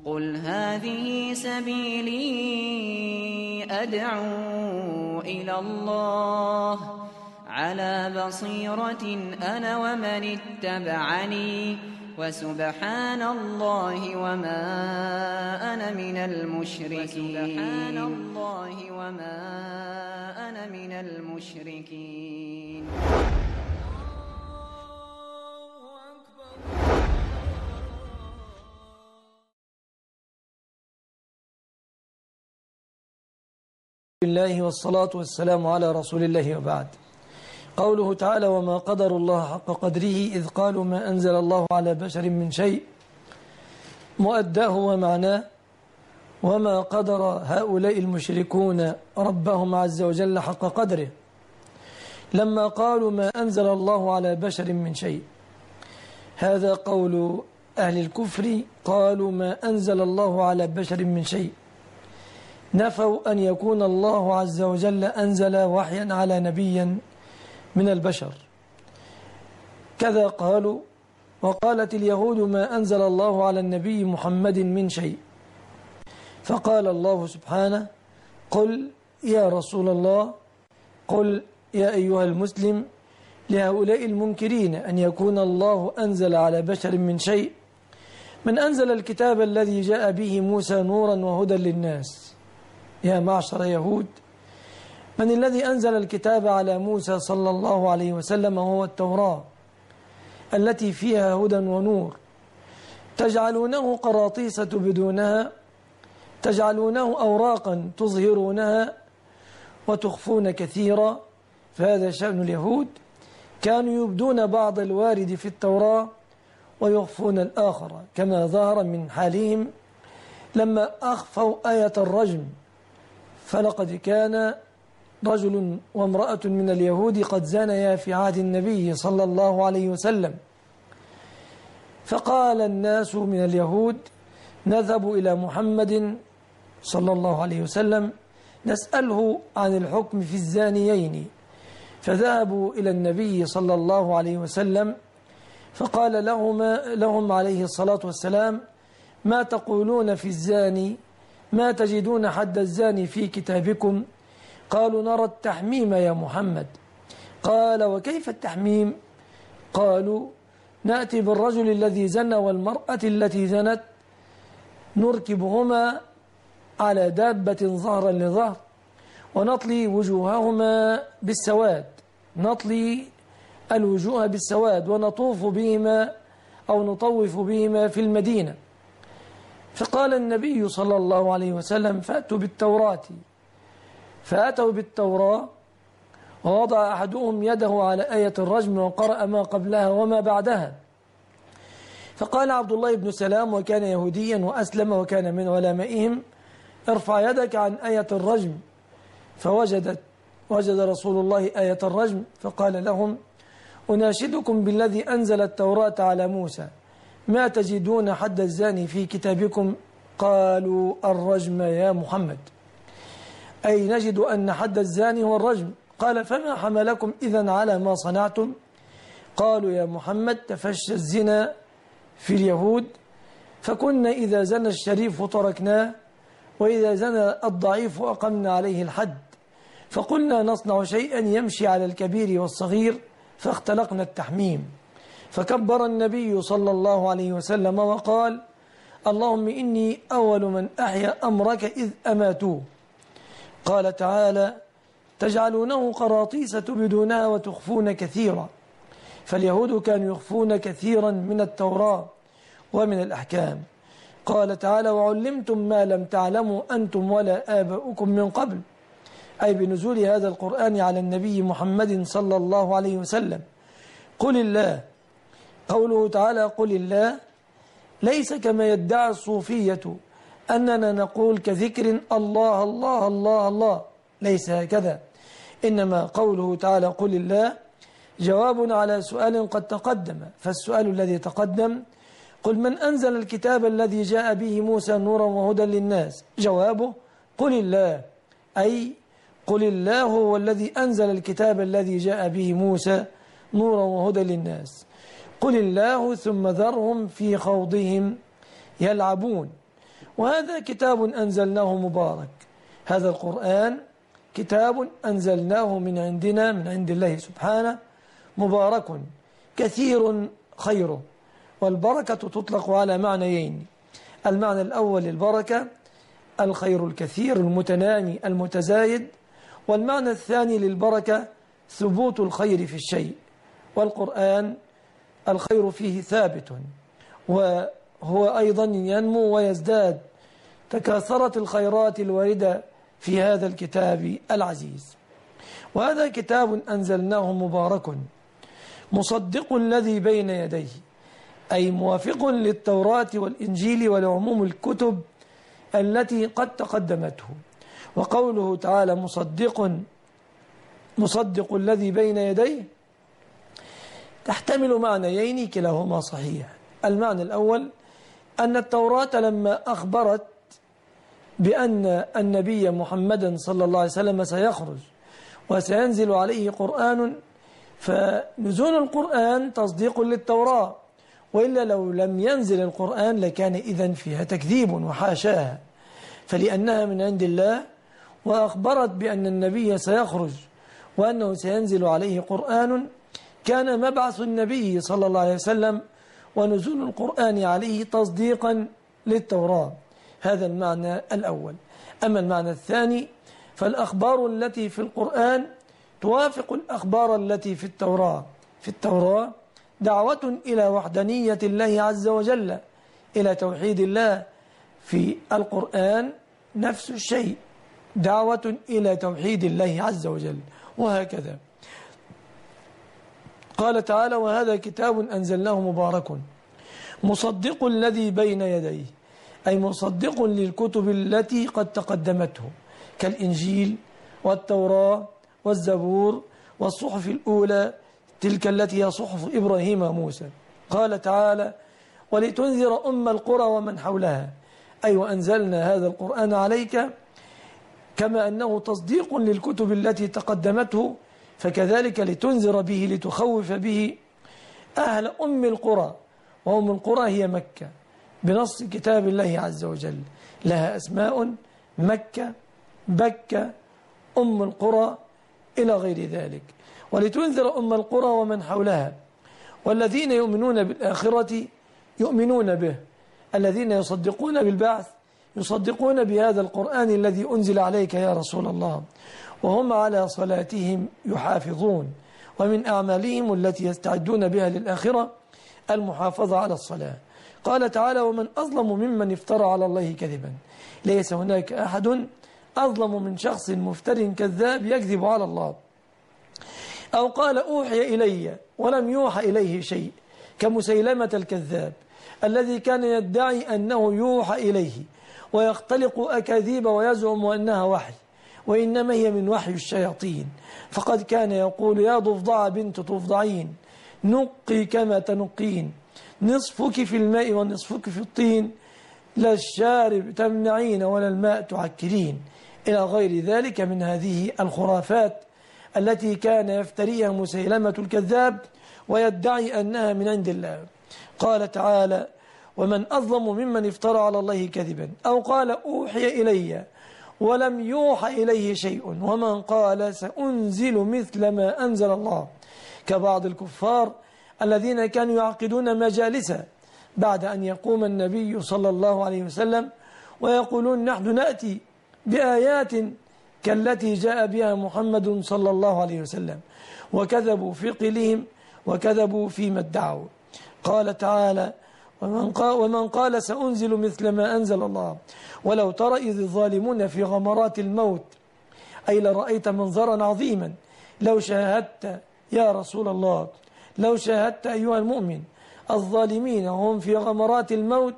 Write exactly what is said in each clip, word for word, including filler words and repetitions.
قل هذه سبيلي أدعو إلى الله على بصيرة أنا ومن اتبعني وسبحان الله وما أنا من المشركين وسبحان الله وما أنا من المشركين. الله والصلاة والسلام على رسول الله وبعد. قوله تعالى: وما قدر الله حق قدره إذ قالوا ما أنزل الله على بشر من شيء، مؤداه ومعناه: وما قدر هؤلاء المشركون ربهم عز وجل حق قدره لما قالوا ما أنزل الله على بشر من شيء. هذا قول أهل الكفر، قالوا ما أنزل الله على بشر من شيء، نفوا أن يكون الله عز وجل أنزل وحيا على نبي من البشر. كذا قالوا. وقالت اليهود ما أنزل الله على النبي محمد من شيء، فقال الله سبحانه: قل يا رسول الله، قل يا أيها المسلم لهؤلاء المنكرين أن يكون الله أنزل على بشر من شيء: من أنزل الكتاب الذي جاء به موسى نورا وهدى للناس. يا معشر يهود، من الذي أنزل الكتاب على موسى صلى الله عليه وسلم؟ وهو التوراة التي فيها هدى ونور. تجعلونه قراطيس تبدونها، تجعلونه أوراقا تظهرونها وتخفون كثيرا. فهذا شأن اليهود، كانوا يبدون بعض الوارد في التوراة ويخفون الآخر، كما ظهر من حالهم لما أخفوا آية الرجم. فلقد كان رجل وامرأة من اليهود قد زانيا في عهد النبي صلى الله عليه وسلم، فقال الناس من اليهود: نذهب إلى محمد صلى الله عليه وسلم نسأله عن الحكم في الزانيين. فذهبوا إلى النبي صلى الله عليه وسلم فقال لهم, لهم عليه الصلاة والسلام: ما تقولون في الزاني؟ ما تجدون حد الزاني في كتابكم؟ قالوا: نرى التحميم يا محمد. قال: وكيف التحميم؟ قالوا: نأتي بالرجل الذي زنى والمرأة التي زنت، نركبهما على دابة ظهرا لظهر، ونطلي وجوههما بالسواد، نطلي الوجوه بالسواد، ونطوف بهما أو نطوف بهما في المدينة. فقال النبي صلى الله عليه وسلم: فأتوا بالتوراة. فأتوا بالتوراة، ووضع أحدهم يده على آية الرجم وقرأ ما قبلها وما بعدها. فقال عبد الله بن سلام، وكان يهوديا وأسلم وكان من علمائهم: ارفع يدك عن آية الرجم. فوجدت وجد رسول الله آية الرجم، فقال لهم: أناشدكم بالذي أنزل التوراة على موسى، ما تجدون حد الزاني في كتابكم؟ قالوا: الرجم يا محمد، أي نجد أن حد الزاني هو الرجم. قال: فما حملكم إذن على ما صنعتم؟ قالوا: يا محمد، تفشى الزنا في اليهود، فكنا إذا زنى الشريف تركناه، وإذا زنى الضعيف أقمنا عليه الحد، فقلنا نصنع شيئا يمشي على الكبير والصغير، فاختلقنا التحميم. فكبر النبي صلى الله عليه وسلم وقال: اللهم إني أول من أحيا أمرك إذ أماتوه. قال تعالى: تجعلونه قراطيس تبدونها وتخفون كثيرا. فاليهود كانوا يخفون كثيرا من التوراة ومن الأحكام. قال تعالى: وعلمتم ما لم تعلموا أنتم ولا آباؤكم من قبل، أي بنزول هذا القرآن على النبي محمد صلى الله عليه وسلم. قل الله. قوله تعالى: قل الله، ليس كما يدعي الصوفية أننا نقول كذكر الله الله الله الله، ليس هكذا. إنما قوله تعالى قل الله جواب على سؤال قد تقدم. فالسؤال الذي تقدم: قل من أنزل الكتاب الذي جاء به موسى نورا وهدى للناس؟ جوابه: قل الله، أي قل الله هو الذي أنزل الكتاب الذي جاء به موسى نورا وهدى للناس. قل الله ثم ذرهم في خوضهم يلعبون. وهذا كتاب أنزلناه مبارك. هذا القرآن كتاب أنزلناه من عندنا من عند الله سبحانه مبارك كثير خيره. والبركة تطلق على معنيين: المعنى الأول للبركة الخير الكثير المتنامي المتزايد، والمعنى الثاني للبركة ثبوت الخير في الشيء. والقرآن الخير فيه ثابت، وهو أيضا ينمو ويزداد. تكاثرت الخيرات الواردة في هذا الكتاب العزيز. وهذا كتاب أنزلناه مبارك مصدق الذي بين يديه، أي موافق للتوراة والإنجيل ولعموم الكتب التي قد تقدمته. وقوله تعالى مصدق مصدق الذي بين يديه تحتمل معنيين كلاهما صحيح. المعنى الأول أن التوراة لما أخبرت بأن النبي محمدا صلى الله عليه وسلم سيخرج وسينزل عليه قرآن، فنزول القرآن تصديق للتوراة، وإلا لو لم ينزل القرآن لكان إذن فيها تكذيب وحاشاها. فلأنها من عند الله وأخبرت بأن النبي سيخرج وأنه سينزل عليه قرآن، كان مبعث النبي صلى الله عليه وسلم ونزول القرآن عليه تصديقا للتوراة. هذا المعنى الأول. أما المعنى الثاني فالأخبار التي في القرآن توافق الأخبار التي في التوراة. في التوراة دعوة إلى وحدانية الله عز وجل، إلى توحيد الله. في القرآن نفس الشيء، دعوة إلى توحيد الله عز وجل، وهكذا. قال تعالى وهذا كتاب أنزلناه مبارك مصدق الذي بين يديه، أي مصدق للكتب التي قد تقدمته كالإنجيل والتوراة والزبور والصحف الأولى تلك التي هي صحف إبراهيم وموسى. قال تعالى ولتنذر أم القرى ومن حولها، أي وأنزلنا هذا القرآن عليك كما أنه تصديق للكتب التي تقدمته، فكذلك لتنذر به لتخوف به أهل أم القرى. وأم القرى هي مكة بنص كتاب الله عز وجل، لها أسماء: مكة، بكة، أم القرى، إلى غير ذلك. ولتنذر أم القرى ومن حولها، والذين يؤمنون بالآخرة يؤمنون به، الذين يصدقون بالبعث يصدقون بهذا القرآن الذي أنزل عليك يا رسول الله، وهم على صلاتهم يحافظون، ومن أعمالهم التي يستعدون بها للآخرة المحافظة على الصلاة. قال تعالى ومن أظلم ممن افترى على الله كذبا، ليس هناك أحد أظلم من شخص مفتر كذاب يكذب على الله. أو قال أوحي إلي ولم يوحى إليه شيء، كمسيلمة الكذاب الذي كان يدعي أنه يوحى إليه ويختلق أكاذيب ويزعم أنها وحي، وإنما هي من وحي الشياطين. فقد كان يقول يا ضفدع بنت تفضعين، نقي كما تنقين، نصفك في الماء ونصفك في الطين، لا الشارب تمنعين ولا الماء تعكرين، إلى غير ذلك من هذه الخرافات التي كان يفتريها مسيلمة الكذاب ويدعي أنها من عند الله. قال تعالى ومن أظلم ممن افترى على الله كذبا أو قال أوحي إلي ولم يوحى إليه شيء، ومن قال سأنزل مثل ما أنزل الله، كبعض الكفار الذين كانوا يعقدون مجالسا بعد أن يقوم النبي صلى الله عليه وسلم ويقولون نحن نأتي بآيات كالتي جاء بها محمد صلى الله عليه وسلم، وكذبوا في قيلهم وكذبوا فيما ادعوا. قال تعالى ومن قال, ومن قال سأنزل مثل ما أنزل الله ولو ترى إذ الظالمون في غمرات الموت، أي لرأيت منظرا عظيما لو شاهدت يا رسول الله، لو شاهدت أيها المؤمن الظالمين هم في غمرات الموت.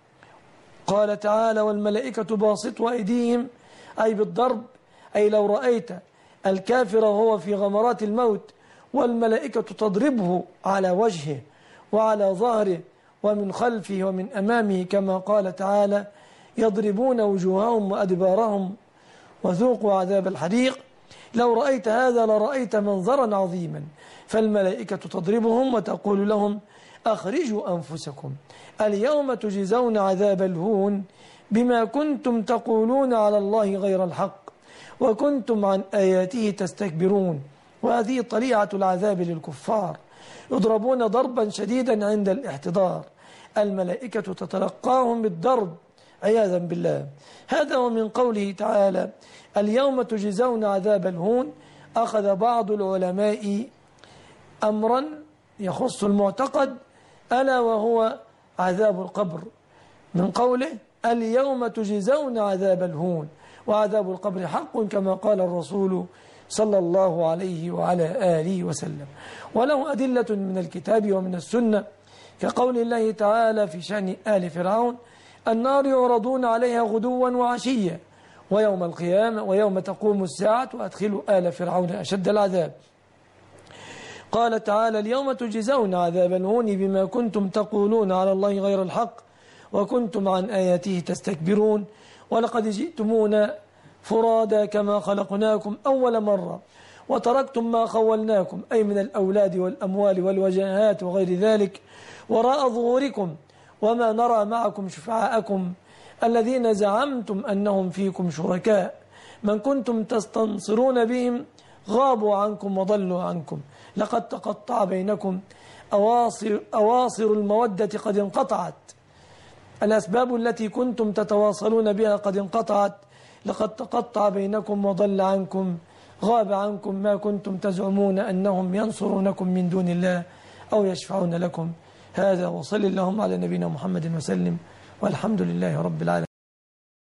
قال تعالى والملائكة باسطوا أيديهم، أي بالضرب، أي لو رأيت الكافر وهو في غمرات الموت والملائكة تضربه على وجهه وعلى ظهره ومن خلفه ومن أمامه، كما قال تعالى يضربون وجوههم وأدبارهم وذوقوا عذاب الحريق. لو رأيت هذا لرأيت منظرا عظيما، فالملائكة تضربهم وتقول لهم أخرجوا أنفسكم اليوم تجزون عذاب الهون بما كنتم تقولون على الله غير الحق وكنتم عن آياته تستكبرون. وهذه طليعة العذاب للكفار، يضربون ضربا شديدا عند الاحتضار، الملائكة تتلقاهم بالضرب عياذا بالله. هذا ومن قوله تعالى اليوم تجزون عذاب الهون. أخذ بعض العلماء أمرا يخص المعتقد ألا وهو عذاب القبر، من قوله اليوم تجزون عذاب الهون، وعذاب القبر حق كما قال الرسول صلى الله عليه وعلى آله وسلم. وله أدلة من الكتاب ومن السنة كقول الله تعالى في شأن آل فرعون النار يعرضون عليها غدوا وعشيا ويوم القيامة ويوم تقوم الساعة وأدخلوا آل فرعون أشد العذاب. قال تعالى اليوم تجزون عذاب الهون بما كنتم تقولون على الله غير الحق وكنتم عن آياته تستكبرون. ولقد جئتمونا فرادا كما خلقناكم أول مرة وتركتم ما خولناكم أي من الأولاد والأموال والوجاهات وغير ذلك وراء ظهوركم وما نرى معكم شفعاءكم الذين زعمتم أنهم فيكم شركاء من كنتم تستنصرون بهم غابوا عنكم وضلوا عنكم لقد تقطع بينكم أواصر, أواصر المودة قد انقطعت. الأسباب التي كنتم تتواصلون بها قد انقطعت لقد تقطع بينكم وضل عنكم غاب عنكم ما كنتم تزعمون أنهم ينصرونكم من دون الله أو يشفعون لكم. هذا وصل اللهم على نبينا محمد وسلم والحمد لله رب العالمين.